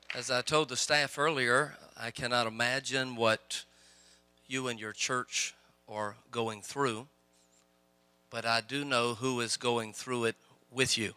As I told the staff earlier, I cannot imagine what you and your church are going through, but I do know who is going through it with you,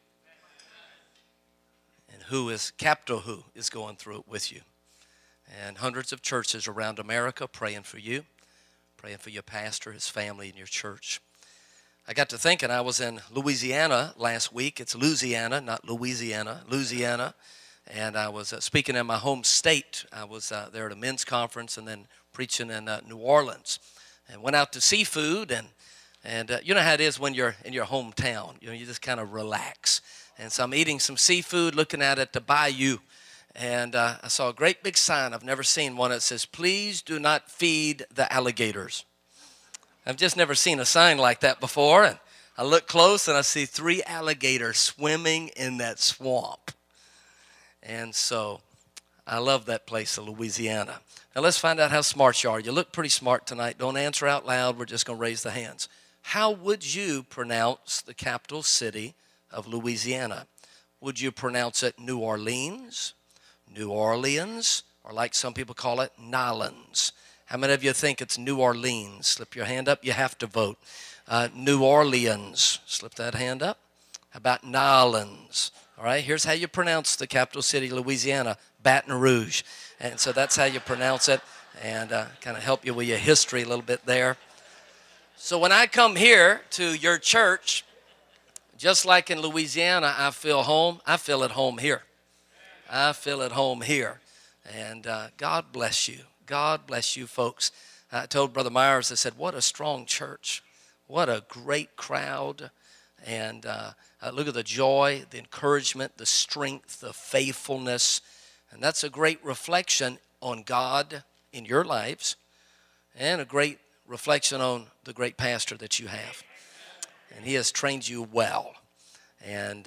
and who is capital who is going through it with you. And hundreds of churches around America praying for you, praying for your pastor, his family, and your church. I got to thinking, I was in Louisiana last week. It's Louisiana, not Louisiana, Louisiana. And I was speaking in my home state. I was there at a men's conference and then preaching in New Orleans. And went out to seafood. And you know how it is when you're in your hometown. You know, you just kind of relax. And so I'm eating some seafood, looking out at the bayou. And I saw a great big sign. I've never seen one that says, "Please do not feed the alligators." I've just never seen a sign like that before. And I look close and I see 3 alligators swimming in that swamp. And so I love that place of Louisiana. Now let's find out how smart you are. You look pretty smart tonight. Don't answer out loud. We're just going to raise the hands. How would you pronounce the capital city of Louisiana? Would you pronounce it New Orleans, New Orleans, or like some people call it, Nolans? How many of you think it's New Orleans? Slip your hand up. You have to vote. New Orleans. Slip that hand up. How about Nolans? All right, here's how you pronounce the capital city of Louisiana, Baton Rouge. And so that's how you pronounce it, and kind of help you with your history a little bit there. So when I come here to your church, just like in Louisiana, I feel home. I feel at home here. I feel at home here. And God bless you. God bless you, folks. I told Brother Myers, I said, what a strong church. What a great crowd. And look at the joy, the encouragement, the strength, the faithfulness. And that's a great reflection on God in your lives, and a great reflection on the great pastor that you have. And he has trained you well. And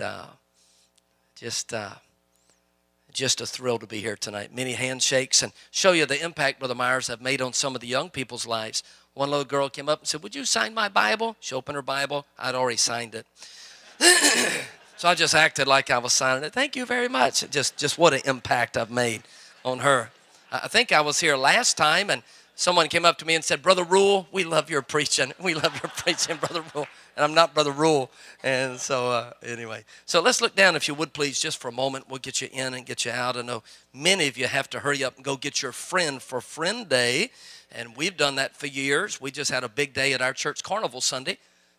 just a thrill to be here tonight. Many handshakes, and show you the impact Brother Myers have made on some of the young people's lives. One little girl came up and said, "Would you sign my Bible?" She opened her Bible. I'd already signed it. So I just acted like I was signing it. "Thank you very much." Just what an impact I've made on her. I think I was here last time, and someone came up to me and said, "Brother Rule, we love your preaching. We love your preaching, Brother Rule." And I'm not Brother Rule. And so anyway, so let's look down, if you would, please, just for a moment. We'll get you in and get you out. I know many of you have to hurry up and go get your friend for Friend Day. And we've done that for years. We just had a big day at our church carnival Sunday.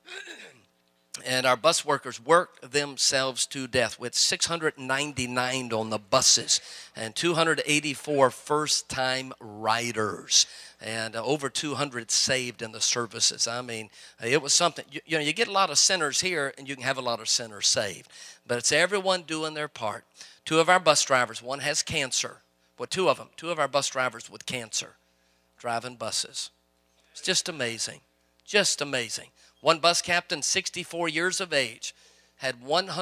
And our bus workers work themselves to death with 699 on the buses and 284 first-time riders, and over 200 saved in the services. I mean, it was something. You know, you get a lot of sinners here, and you can have a lot of sinners saved. But it's everyone doing their part. 2 of our bus drivers, one has cancer. Well, 2 of them, 2 of our bus drivers with cancer, driving buses. It's just amazing, just amazing. One bus captain, 64 years of age, had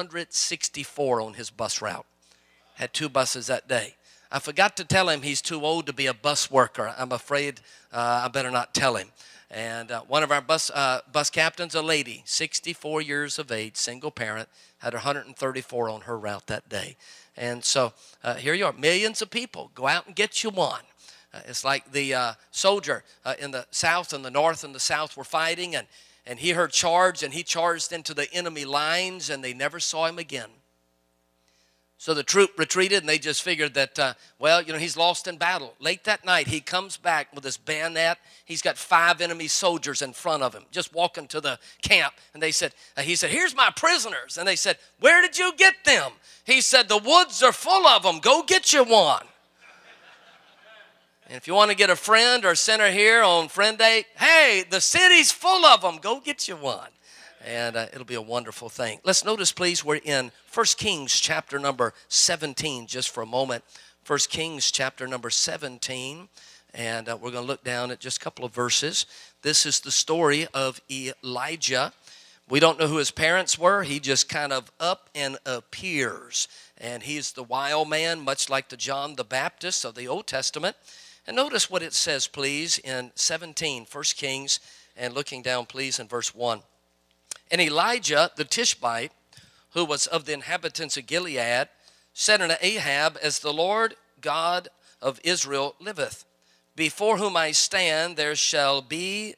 164 on his bus route. Had 2 buses that day. I forgot to tell him he's too old to be a bus worker. I'm afraid I better not tell him. And one of our bus captains, a lady, 64 years of age, single parent, had 134 on her route that day. And so here you are, millions of people. Go out and get you one. It's like the soldier in the South and the North and the South were fighting, and he heard charge, and he charged into the enemy lines, and they never saw him again. So the troop retreated, and they just figured that, well, you know, he's lost in battle. Late that night, he comes back with his bayonet. He's got 5 enemy soldiers in front of him, just walking to the camp. And he said, "Here's my prisoners." And they said, "Where did you get them?" He said, "The woods are full of them. Go get you one." And if you want to get a friend or sinner here on Friend Day, hey, the city's full of them. Go get you one. And it'll be a wonderful thing. Let's notice, please, we're in 1 Kings chapter number 17 just for a moment. 1 Kings chapter number 17. And we're going to look down at just a couple of verses. This is the story of Elijah. We don't know who his parents were. He just kind of up and appears. And he's the wild man, much like the John the Baptist of the Old Testament. And notice what it says, please, in 17, 1 Kings, and looking down, please, in verse 1. "And Elijah the Tishbite, who was of the inhabitants of Gilead, said unto Ahab, As the Lord God of Israel liveth, before whom I stand, there shall be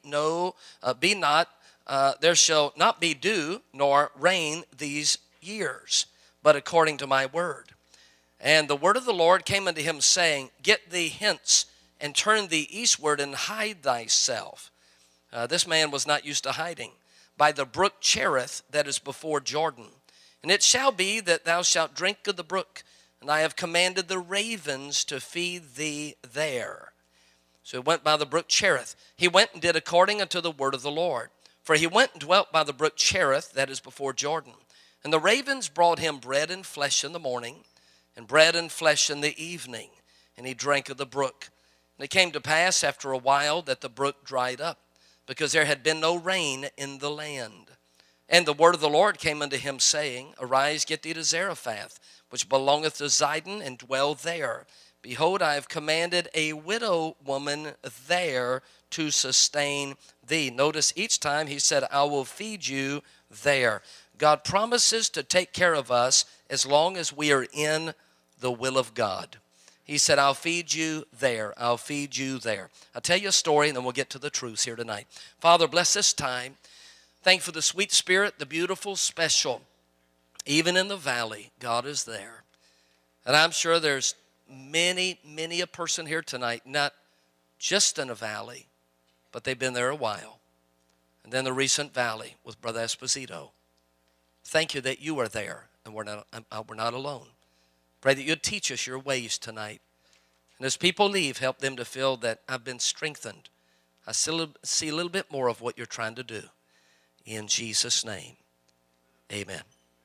there shall not be dew nor rain these years, but according to my word. And the word of the Lord came unto him, saying, Get thee hence, and turn thee eastward, and hide thyself. This man was not used to hiding. By the brook Cherith that is before Jordan. And it shall be that thou shalt drink of the brook, and I have commanded the ravens to feed thee there. So he went by the brook Cherith. He went and did according unto the word of the Lord. For he went and dwelt by the brook Cherith that is before Jordan. And the ravens brought him bread and flesh in the morning, and bread and flesh in the evening. And he drank of the brook. And it came to pass after a while that the brook dried up, because there had been no rain in the land. And the word of the Lord came unto him, saying, Arise, get thee to Zarephath, which belongeth to Zidon, and dwell there. Behold, I have commanded a widow woman there to sustain thee. Notice each time he said, I will feed you there. God promises to take care of us as long as we are in the will of God. He said, I'll feed you there. I'll feed you there. I'll tell you a story, and then we'll get to the truths here tonight. Father, bless this time. Thank you for the sweet spirit, the beautiful, special. Even in the valley, God is there. And I'm sure there's many a person here tonight, not just in a valley, but they've been there a while. And then the recent valley with Brother Esposito. Thank you that you are there, and we're not alone. Pray that you'd teach us your ways tonight. And as people leave, help them to feel that I've been strengthened. I still see a little bit more of what you're trying to do. In Jesus' name, amen.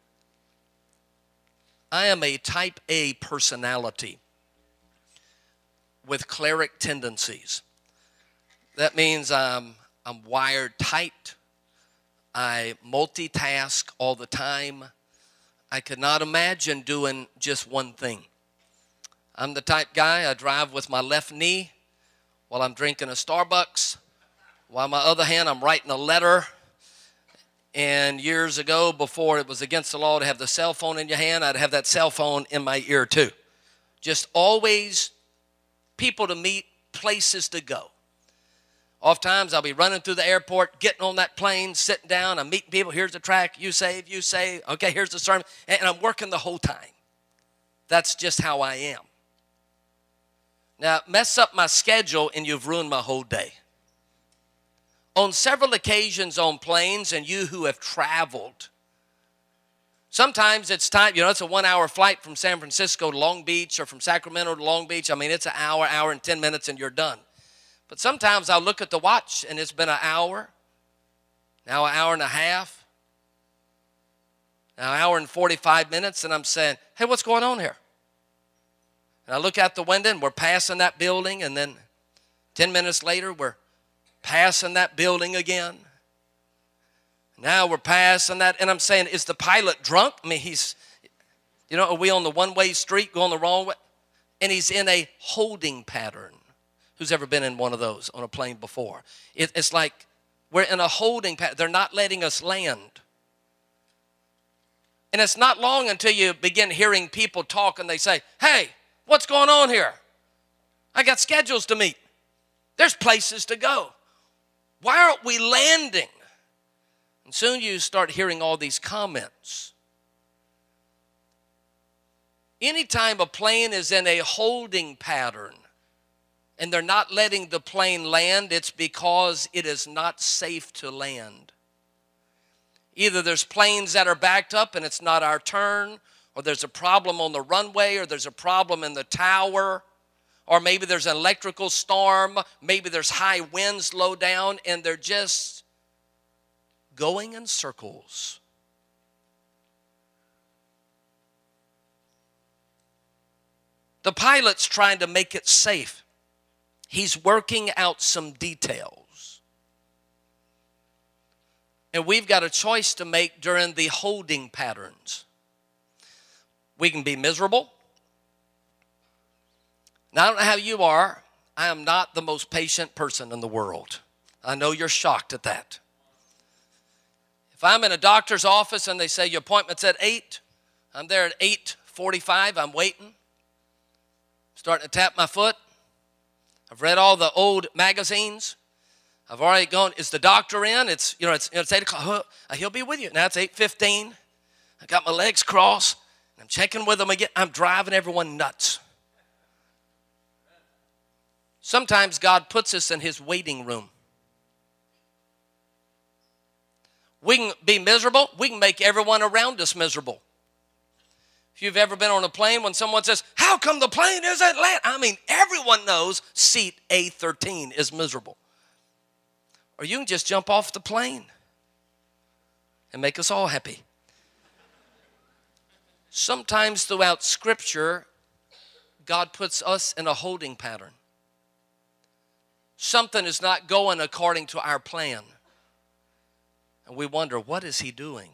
I am a type A personality with choleric tendencies. That means I'm wired tight. I multitask all the time. I could not imagine doing just one thing. I'm the type guy, I drive with my left knee while I'm drinking a Starbucks. While my other hand, I'm writing a letter. And years ago, before it was against the law to have the cell phone in your hand, I'd have that cell phone in my ear too. Just always people to meet, places to go. Oftentimes, I'll be running through the airport, getting on that plane, sitting down, I'm meeting people, here's the track, you save, okay, here's the sermon, and I'm working the whole time. That's just how I am. Now, mess up my schedule and you've ruined my whole day. On several occasions on planes, and you who have traveled, sometimes it's time, it's a 1-hour flight from San Francisco to Long Beach or from Sacramento to Long Beach. I mean, it's an hour and 10 minutes and you're done. But sometimes I'll look at the watch and it's been an hour, now an hour and a half, now an hour and 45 minutes, and I'm saying, hey, what's going on here? And I look out the window and we're passing that building, and then 10 minutes later we're passing that building again. Now we're passing that, and I'm saying, is the pilot drunk? I mean, are we on the one-way street going the wrong way? And he's in a holding pattern. Who's ever been in one of those on a plane before? It's like we're in a holding pattern. They're not letting us land. And it's not long until you begin hearing people talk and they say, hey, what's going on here? I got schedules to meet. There's places to go. Why aren't we landing? And soon you start hearing all these comments. Anytime a plane is in a holding pattern and they're not letting the plane land, it's because it is not safe to land. Either there's planes that are backed up and it's not our turn, or there's a problem on the runway, or there's a problem in the tower, or maybe there's an electrical storm, maybe there's high winds low down, and they're just going in circles. The pilot's trying to make it safe. He's working out some details. And we've got a choice to make during the holding patterns. We can be miserable. Now, I don't know how you are. I am not the most patient person in the world. I know you're shocked at that. If I'm in a doctor's office and they say your appointment's at 8, I'm there at 8:45, I'm waiting. Starting to tap my foot. I've read all the old magazines. I've already gone, is the doctor in? It's 8 o'clock. He'll be with you. Now it's 8:15. I got my legs crossed. I'm checking with him again. I'm driving everyone nuts. Sometimes God puts us in his waiting room. We can be miserable. We can make everyone around us miserable. If you've ever been on a plane, when someone says, how come the plane isn't land? I mean, everyone knows seat A13 is miserable. Or you can just jump off the plane and make us all happy. Sometimes throughout Scripture, God puts us in a holding pattern. Something is not going according to our plan. And we wonder, what is he doing?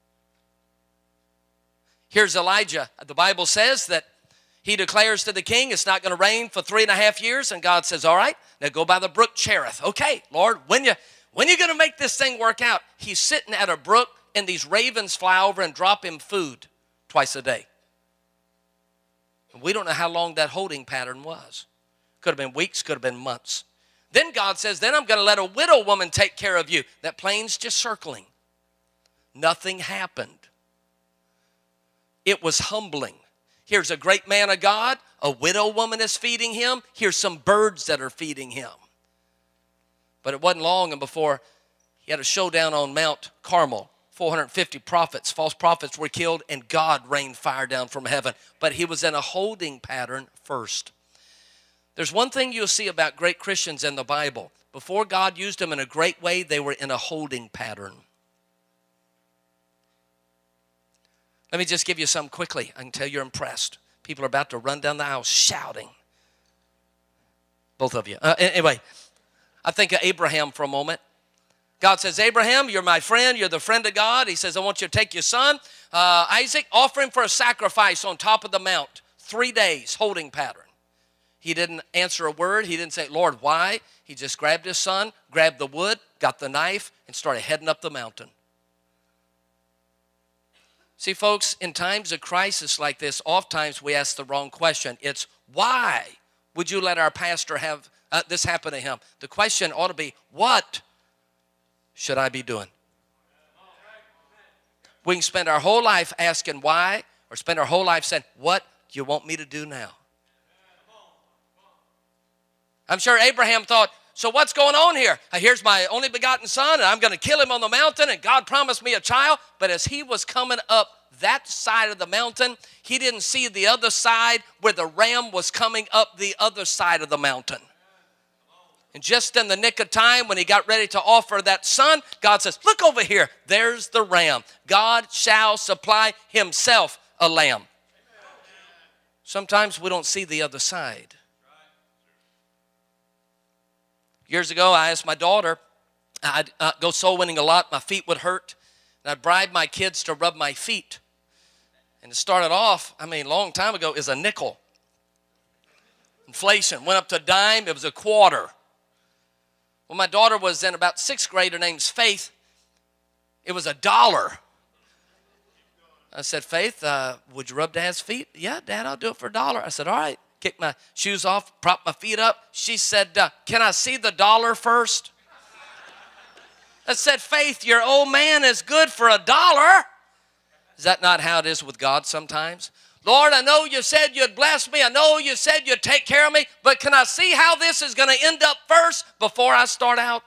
Here's Elijah. The Bible says that he declares to the king, it's not going to rain for 3.5 years. And God says, all right, now go by the brook Cherith. Okay, Lord, when you going to make this thing work out? He's sitting at a brook, and these ravens fly over and drop him food twice a day. And we don't know how long that holding pattern was. Could have been weeks, could have been months. Then God says, then I'm going to let a widow woman take care of you. That plane's just circling. Nothing happened. It was humbling. Here's a great man of God. A widow woman is feeding him. Here's some birds that are feeding him. But it wasn't long and before he had a showdown on Mount Carmel. 450 prophets, false prophets were killed, and God rained fire down from heaven. But he was in a holding pattern first. There's one thing you'll see about great Christians in the Bible. Before God used them in a great way, they were in a holding pattern. Let me just give you some quickly. I can tell you're impressed. People are about to run down the aisle shouting. Both of you. Anyway, I think of Abraham for a moment. God says, Abraham, you're my friend. You're the friend of God. He says, I want you to take your son, Isaac, offer him for a sacrifice on top of the mount. 3 days, holding pattern. He didn't answer a word. He didn't say, Lord, why? He just grabbed his son, grabbed the wood, got the knife, and started heading up the mountain. See, folks, in times of crisis like this, oftentimes we ask the wrong question. It's, why would you let our pastor have this happen to him? The question ought to be, what should I be doing? We can spend our whole life asking why, or spend our whole life saying, what do you want me to do now? I'm sure Abraham thought, so what's going on here? Here's my only begotten son, and I'm going to kill him on the mountain, and God promised me a child. But as he was coming up that side of the mountain, he didn't see the other side where the ram was coming up the other side of the mountain. And just in the nick of time, when he got ready to offer that son, God says, look over here. There's the ram. God shall supply himself a lamb. Sometimes we don't see the other side. Years ago, I asked my daughter, I'd go soul winning a lot. My feet would hurt. And I'd bribe my kids to rub my feet. And it started off, a long time ago, is a nickel. Inflation went up to a dime. It was a quarter. When my daughter was in about 6th grade, her name's Faith, it was $1. I said, Faith, would you rub Dad's feet? Yeah, Dad, I'll do it for $1. I said, all right. Kicked my shoes off, propped my feet up. She said, can I see the $1 first? I said, Faith, your old man is good for $1. Is that not how it is with God sometimes? Lord, I know you said you'd bless me. I know you said you'd take care of me. But can I see how this is going to end up first before I start out?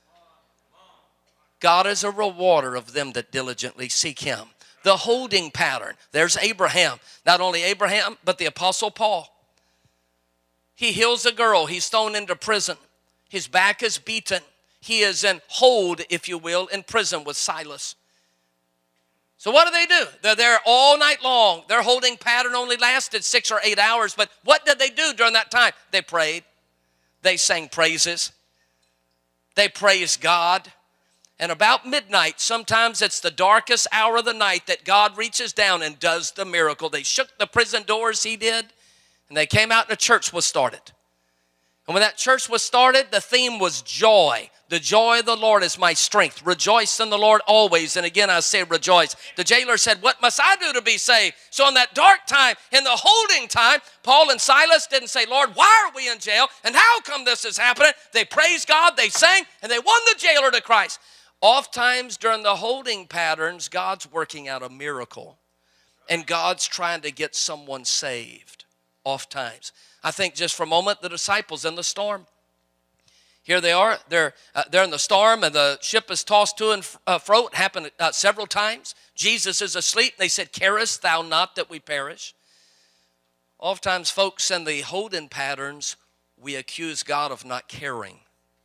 God is a rewarder of them that diligently seek him. The holding pattern. There's Abraham. Not only Abraham, but the Apostle Paul. He heals a girl. He's thrown into prison. His back is beaten. He is in hold, if you will, in prison with Silas. So what do? They're there all night long. Their holding pattern only lasted 6 or 8 hours. But what did they do during that time? They prayed. They sang praises. They praised God. And about midnight, sometimes it's the darkest hour of the night, that God reaches down and does the miracle. They shook the prison doors, he did. And they came out and a church was started. And when that church was started, the theme was joy. The joy of the Lord is my strength. Rejoice in the Lord always. And again, I say rejoice. The jailer said, what must I do to be saved? So in that dark time, in the holding time, Paul and Silas didn't say, Lord, why are we in jail? And how come this is happening? They praised God, they sang, and they won the jailer to Christ. Oftentimes during the holding patterns, God's working out a miracle. And God's trying to get someone saved. Oftentimes. I think just for a moment, the disciples in the storm. Here they are. They're in the storm, and the ship is tossed to and fro. It happened several times. Jesus is asleep. They said, carest thou not that we perish? Oftentimes, folks, in the holding patterns, we accuse God of not caring.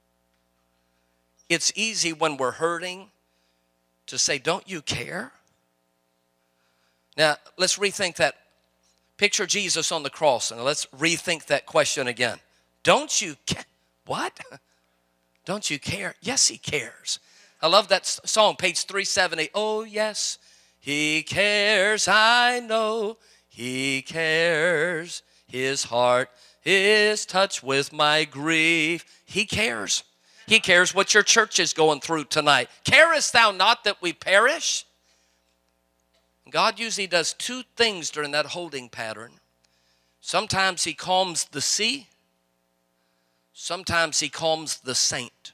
It's easy when we're hurting to say, don't you care? Now, let's rethink that. Picture Jesus on the cross, and let's rethink that question again. Don't you care? What? Don't you care? Yes, he cares. I love that song, page 370. Oh, yes, he cares. I know he cares. His heart is touched with my grief. He cares. He cares what your church is going through tonight. Carest thou not that we perish? God usually does two things during that holding pattern. Sometimes he calms the sea. Sometimes he calms the saint.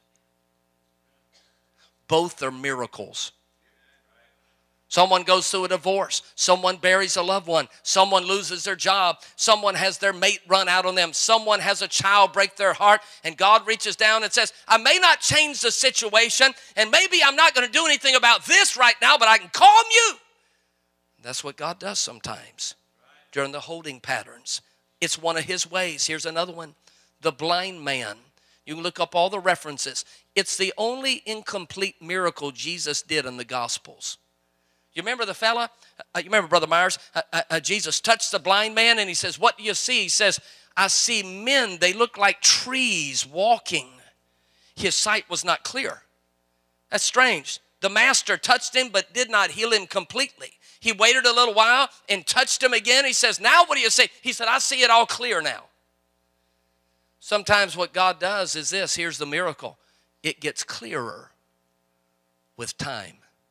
Both are miracles. Someone goes through a divorce. Someone buries a loved one. Someone loses their job. Someone has their mate run out on them. Someone has a child break their heart. And God reaches down and says, I may not change the situation, and maybe I'm not going to do anything about this right now, but I can calm you. That's what God does sometimes during the holding patterns. It's one of his ways. Here's another one. The blind man. You can look up all the references. It's the only incomplete miracle Jesus did in the Gospels. You remember the fella? You remember Brother Myers? Jesus touched the blind man and he says, what do you see? He says, I see men. They look like trees walking. His sight was not clear. That's strange. The master touched him but did not heal him completely. He waited a little while and touched him again. He says, now what do you see? He said, I see it all clear now. Sometimes what God does is this. Here's the miracle. It gets clearer with time.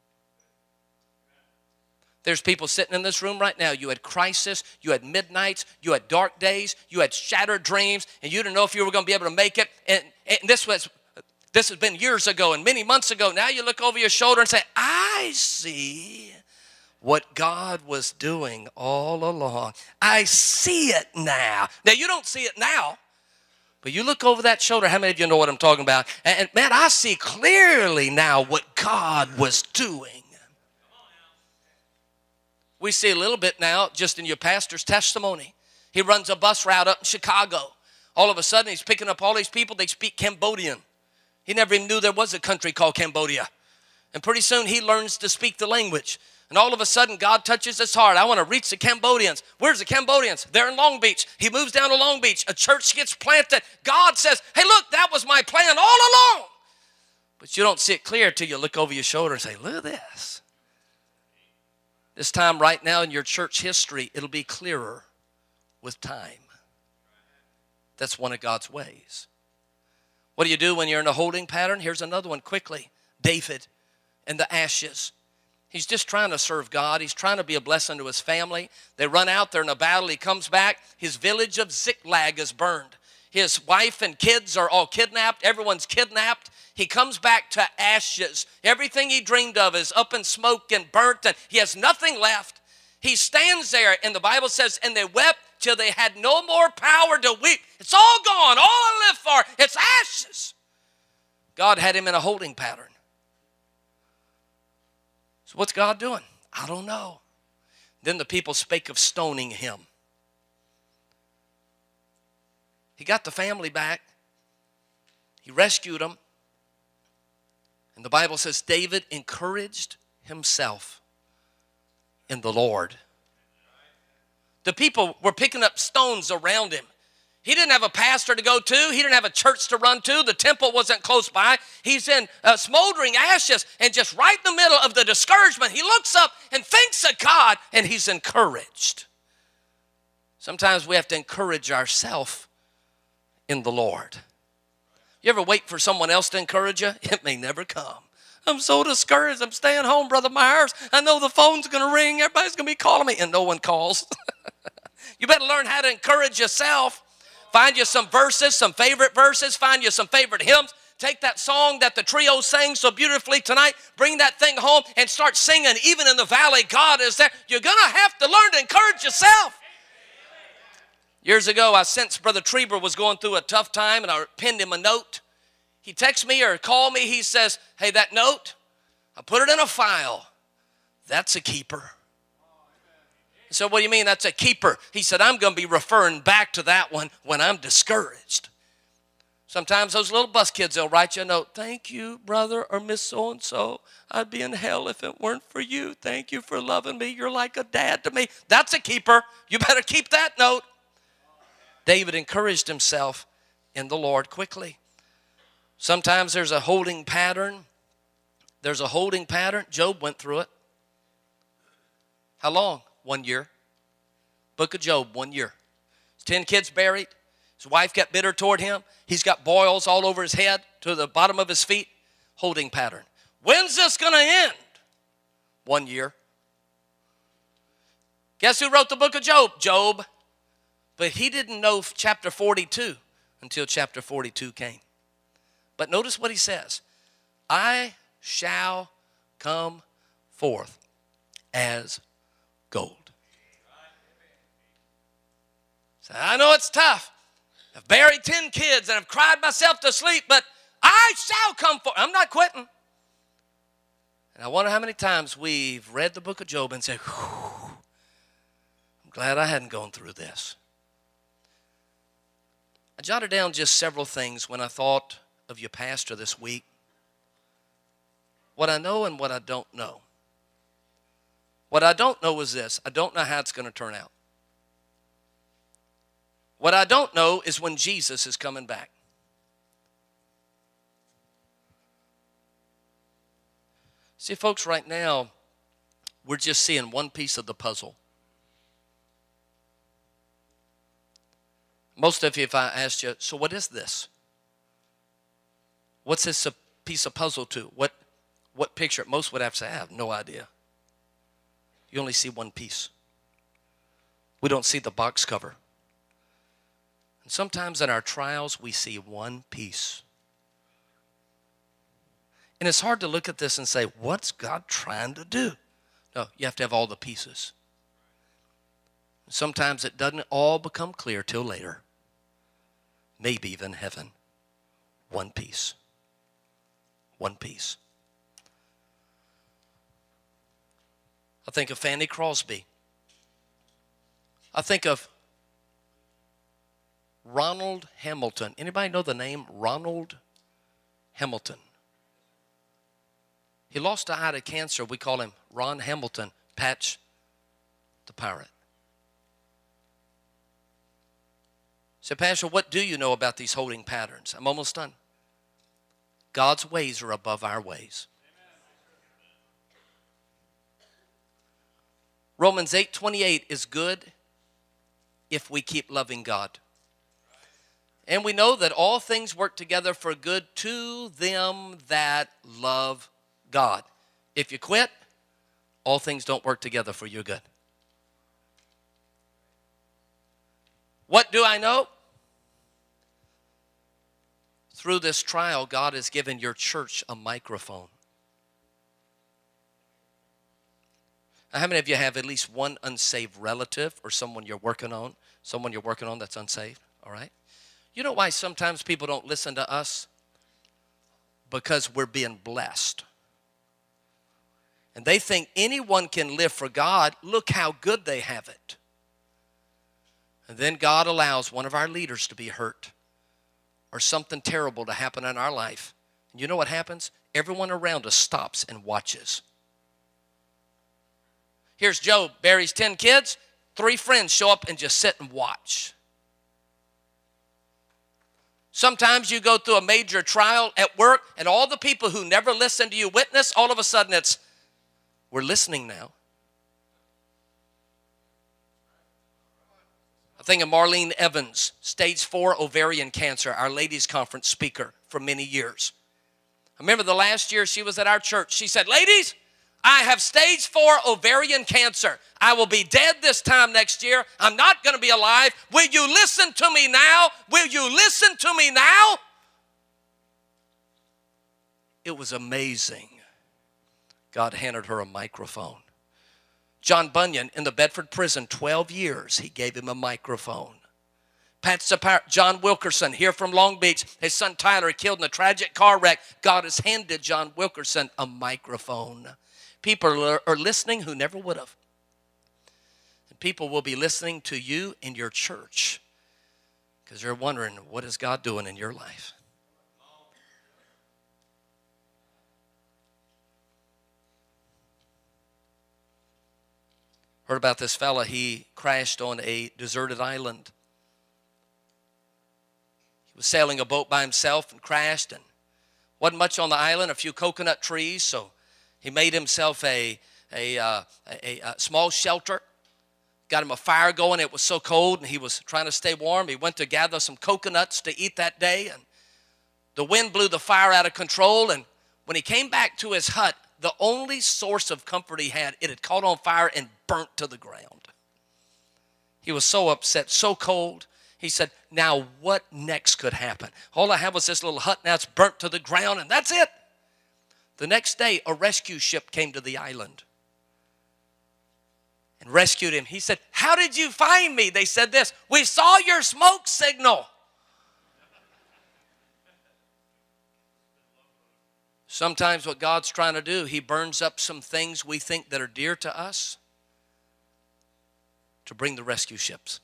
There's people sitting in this room right now. You had crisis, you had midnights, you had dark days, you had shattered dreams, and you didn't know if you were going to be able to make it. And this has been years ago and many months ago. Now you look over your shoulder and say, I see what God was doing all along. I see it now. Now, you don't see it now, but you look over that shoulder. How many of you know what I'm talking about? And man, I see clearly now what God was doing. We see a little bit now just in your pastor's testimony. He runs a bus route up in Chicago. All of a sudden, he's picking up all these people. They speak Cambodian. He never even knew there was a country called Cambodia. And pretty soon, he learns to speak the language. And all of a sudden, God touches his heart. I want to reach the Cambodians. Where's the Cambodians? They're in Long Beach. He moves down to Long Beach. A church gets planted. God says, hey, look, that was my plan all along. But you don't see it clear until you look over your shoulder and say, look at this. This time right now in your church history, it'll be clearer with time. That's one of God's ways. What do you do when you're in a holding pattern? Here's another one quickly. David and the ashes. He's just trying to serve God. He's trying to be a blessing to his family. They run out. They're in a battle. He comes back. His village of Ziklag is burned. His wife and kids are all kidnapped. Everyone's kidnapped. He comes back to ashes. Everything he dreamed of is up in smoke and burnt, and he has nothing left. He stands there, and the Bible says, and they wept till they had no more power to weep. It's all gone. All I live for, it's ashes. God had him in a holding pattern. So what's God doing? I don't know. Then the people spake of stoning him. He got the family back. He rescued them. And the Bible says David encouraged himself in the Lord. The people were picking up stones around him. He didn't have a pastor to go to. He didn't have a church to run to. The temple wasn't close by. He's in smoldering ashes, and just right in the middle of the discouragement, he looks up and thinks of God, and he's encouraged. Sometimes we have to encourage ourselves in the Lord. You ever wait for someone else to encourage you? It may never come. I'm so discouraged. I'm staying home, Brother Myers. I know the phone's going to ring. Everybody's going to be calling me, and no one calls. You better learn how to encourage yourself. Find you some verses, some favorite verses. Find you some favorite hymns. Take that song that the trio sang so beautifully tonight. Bring that thing home and start singing. Even in the valley, God is there. You're going to have to learn to encourage yourself. Years ago, I sensed Brother Trieber was going through a tough time, and I pinned him a note. He texts me or called me. He says, hey, that note, I put it in a file. That's a keeper. I said, what do you mean that's a keeper? He said, I'm going to be referring back to that one when I'm discouraged. Sometimes those little bus kids, they'll write you a note. Thank you, brother or Miss So-and-so. I'd be in hell if it weren't for you. Thank you for loving me. You're like a dad to me. That's a keeper. You better keep that note. David encouraged himself in the Lord quickly. Sometimes there's a holding pattern. There's a holding pattern. Job went through it. How long? 1 year. Book of Job, 1 year. 10 kids buried. His wife got bitter toward him. He's got boils all over his head to the bottom of his feet. Holding pattern. When's this going to end? 1 year. Guess who wrote the book of Job? Job. But he didn't know chapter 42 until chapter 42 came. But notice what he says. I shall come forth as gold. So I know it's tough. I've buried 10 kids and I've cried myself to sleep, but I shall come forth. I'm not quitting. And I wonder how many times we've read the book of Job and said, I'm glad I hadn't gone through this. I jotted down just several things when I thought of your pastor this week. What I know and what I don't know. What I don't know is this. I don't know how it's going to turn out. What I don't know is when Jesus is coming back. See, folks, right now, we're just seeing one piece of the puzzle. Most of you, if I asked you, so what is this? What's this a piece of puzzle to? What picture? Most would have to say, I have no idea. You only see one piece. We don't see the box cover. And sometimes in our trials, we see one piece. And it's hard to look at this and say, what's God trying to do? No, you have to have all the pieces. Sometimes it doesn't all become clear till later. Maybe even heaven. One piece. One piece. I think of Fanny Crosby. I think of Ronald Hamilton. Anybody know the name Ronald Hamilton? He lost an eye to cancer. We call him Ron Hamilton, Patch the Pirate. So, Pastor, what do you know about these holding patterns? I'm almost done. God's ways are above our ways. Romans 8:28 is good if we keep loving God. And we know that all things work together for good to them that love God. If you quit, all things don't work together for your good. What do I know? Through this trial, God has given your church a microphone. Now, how many of you have at least one unsaved relative or someone you're working on that's unsaved? All right. You know why sometimes people don't listen to us? Because we're being blessed. And they think anyone can live for God. Look how good they have it. And then God allows one of our leaders to be hurt or something terrible to happen in our life. And you know what happens? Everyone around us stops and watches. Here's Job, buries 10 kids. 3 friends show up and just sit and watch. Sometimes you go through a major trial at work, and all the people who never listened to you witness, all of a sudden we're listening now. thinking Marlene Evans, stage 4 ovarian cancer, our ladies conference speaker for many years. I remember the last year she was at our church. She said, ladies, I have stage 4 ovarian cancer. I will be dead this time next year. I'm not going to be alive. Will you listen to me now? Will you listen to me now? It was amazing. God handed her a microphone. John Bunyan in the Bedford prison, 12 years, he gave him a microphone. Pat Sapir, John Wilkerson here from Long Beach, his son Tyler killed in a tragic car wreck. God has handed John Wilkerson a microphone. People are listening who never would have. And people will be listening to you in your church because they're wondering, what is God doing in your life? Heard about this fella. He crashed on a deserted island. He was sailing a boat by himself and crashed, and wasn't much on the island, a few coconut trees, so he made himself a small shelter, got him a fire going. It was so cold, and he was trying to stay warm. He went to gather some coconuts to eat that day, and the wind blew the fire out of control, and when he came back to his hut, the only source of comfort he had, it had caught on fire and burnt to the ground. He was so upset, so cold. He said, now what next could happen? All I have was this little hut, now it's burnt to the ground, and that's it. The next day, a rescue ship came to the island and rescued him. He said, how did you find me? They said this, we saw your smoke signal. Sometimes what God's trying to do, he burns up some things we think that are dear to us to bring the rescue ships.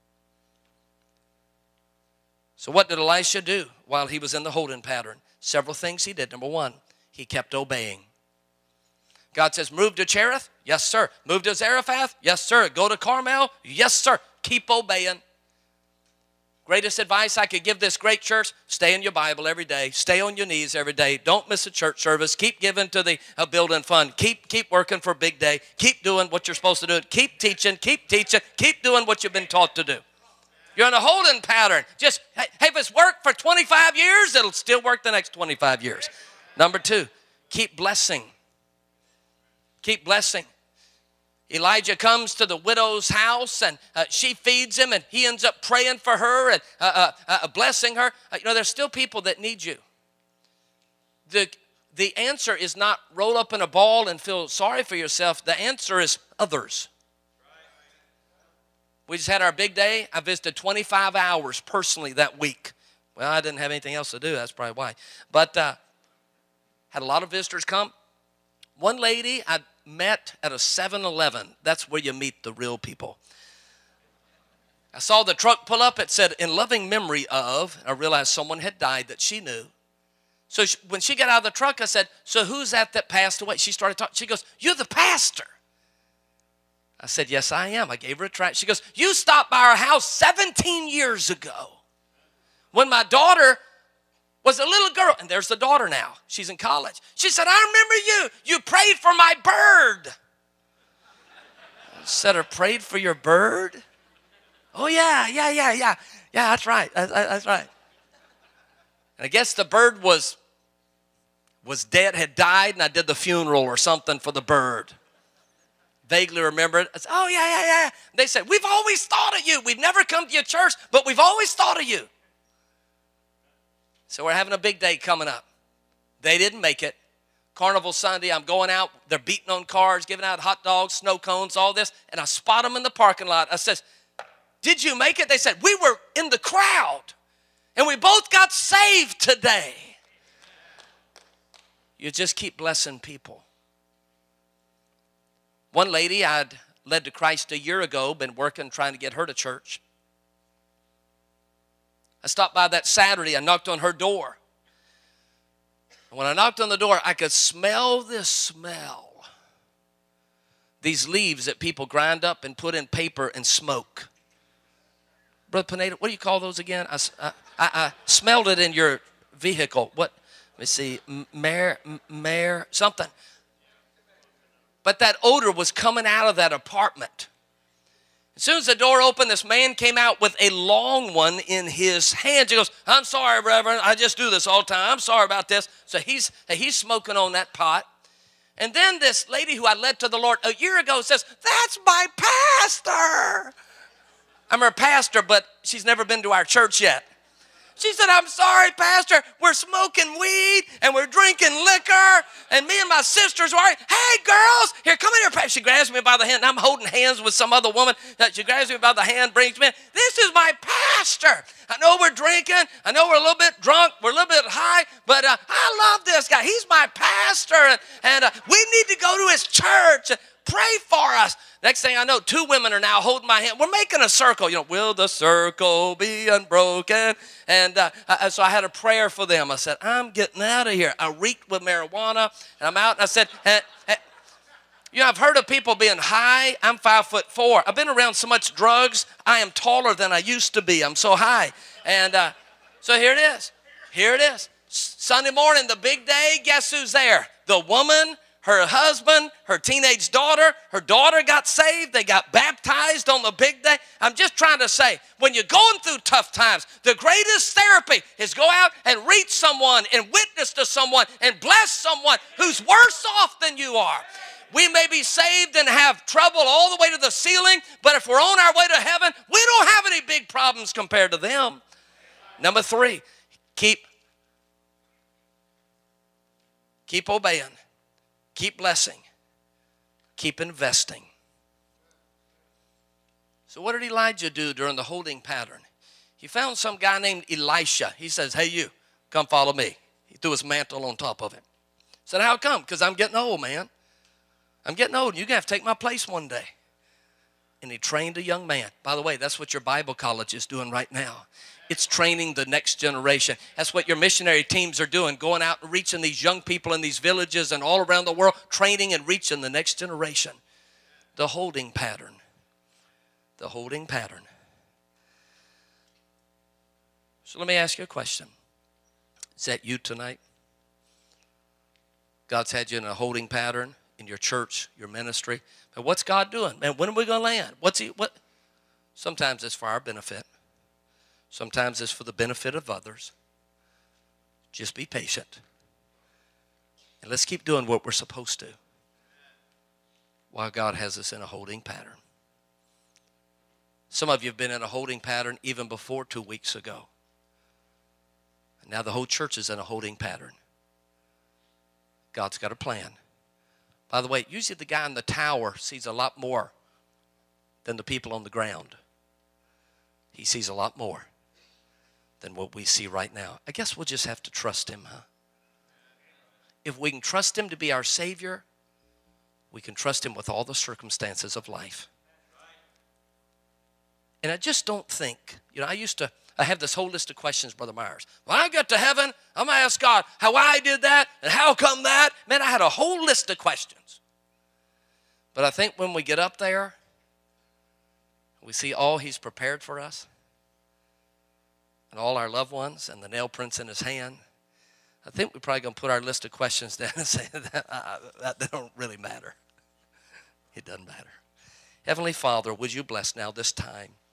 So what did Elisha do while he was in the holding pattern? Several things he did. Number one, he kept obeying. God says, move to Cherith? Yes, sir. Move to Zarephath? Yes, sir. Go to Carmel? Yes, sir. Keep obeying. Greatest advice I could give this great church, stay in your Bible every day. Stay on your knees every day. Don't miss a church service. Keep giving to the building fund. Keep working for a big day. Keep doing what you're supposed to do. Keep teaching. Keep teaching. Keep doing what you've been taught to do. You're in a holding pattern. Just, hey, if it's worked for 25 years, it'll still work the next 25 years. Number two, keep blessing. Keep blessing. Elijah comes to the widow's house, and she feeds him, and he ends up praying for her and blessing her. There's still people that need you. The answer is not roll up in a ball and feel sorry for yourself. The answer is others. We just had our big day. I visited 25 hours personally that week. Well, I didn't have anything else to do. That's probably why. But had a lot of visitors come. One lady I met at a 7-Eleven. That's where you meet the real people. I saw the truck pull up. It said, in loving memory of. I realized someone had died that she knew. So when she got out of the truck, I said, so who's that passed away? She started talking. She goes, you're the pastor. I said, yes, I am. I gave her a tract. She goes, you stopped by our house 17 years ago when my daughter was a little girl. And there's the daughter now. She's in college. She said, I remember you. You prayed for my bird. I said, I prayed for your bird? Oh, yeah. Yeah, that's right. That's right. And I guess the bird was dead, had died, and I did the funeral or something for the bird. Vaguely remember it. I said, oh, yeah. They said, we've always thought of you. We've never come to your church, but we've always thought of you. So we're having a big day coming up. They didn't make it. Carnival Sunday, I'm going out. They're beating on cars, giving out hot dogs, snow cones, all this. And I spot them in the parking lot. I says, did you make it? They said, we were in the crowd, and we both got saved today. You just keep blessing people. One lady I'd led to Christ a year ago, been working, trying to get her to church. I stopped by that Saturday. I knocked on her door. And when I knocked on the door, I could smell this smell. These leaves that people grind up and put in paper and smoke. Brother Pineda, what do you call those again? I smelled it in your vehicle. What? Let me see. Mare, something. But that odor was coming out of that apartment. As soon as the door opened, this man came out with a long one in his hands. He goes, I'm sorry, Reverend. I just do this all the time. I'm sorry about this. So he's smoking on that pot. And then this lady who I led to the Lord a year ago says, that's my pastor. I'm her pastor, but she's never been to our church yet. She said, I'm sorry, Pastor. We're smoking weed and we're drinking liquor. And me and my sisters were, hey, girls, here, come in here. She grabs me by the hand. And I'm holding hands with some other woman. She grabs me by the hand, brings me in. This is my pastor. I know we're drinking. I know we're a little bit drunk. We're a little bit high. But I love this guy. He's my pastor. And we need to go to his church. Pray for us. Next thing I know, 2 women are now holding my hand. We're making a circle. You know, will the circle be unbroken? And so I had a prayer for them. I said, I'm getting out of here. I reeked with marijuana, and I'm out. And I said, hey, you know, I've heard of people being high. I'm 5'4". I've been around so much drugs. I am taller than I used to be. I'm so high. And so here it is. Here it is. Sunday morning, the big day. Guess who's there? The woman, her husband, her teenage daughter. Her daughter got saved. They got baptized on the big day. I'm just trying to say, when you're going through tough times, the greatest therapy is go out and reach someone and witness to someone and bless someone who's worse off than you are. We may be saved and have trouble all the way to the ceiling, but if we're on our way to heaven, we don't have any big problems compared to them. Number 3, keep obeying. Keep blessing. Keep investing. So what did Elijah do during the holding pattern? He found some guy named Elisha. He says, hey, you, come follow me. He threw his mantle on top of him. Said, how come? Because I'm getting old, man. I'm getting old. You're going to have to take my place one day. And he trained a young man. By the way, that's what your Bible college is doing right now. It's training the next generation. That's what your missionary teams are doing, going out and reaching these young people in these villages and all around the world, training and reaching the next generation. The holding pattern. The holding pattern. So let me ask you a question. Is that you tonight? God's had you in a holding pattern in your church, your ministry. But what's God doing? Man, when are we going to land? What? Sometimes it's for our benefit. Sometimes it's for the benefit of others. Just be patient. And let's keep doing what we're supposed to while God has us in a holding pattern. Some of you have been in a holding pattern even before 2 weeks ago. And now the whole church is in a holding pattern. God's got a plan. By the way, usually the guy in the tower sees a lot more than the people on the ground. He sees a lot more than what we see right now. I guess we'll just have to trust him, huh? If we can trust him to be our Savior, we can trust him with all the circumstances of life. And I just don't think, you know, I have this whole list of questions, Brother Myers. When I get to heaven, I'm going to ask God how I did that and how come that. Man, I had a whole list of questions. But I think when we get up there, we see all he's prepared for us and all our loved ones and the nail prints in his hand. I think we're probably going to put our list of questions down and say that don't really matter. It doesn't matter. Heavenly Father, would you bless now this time?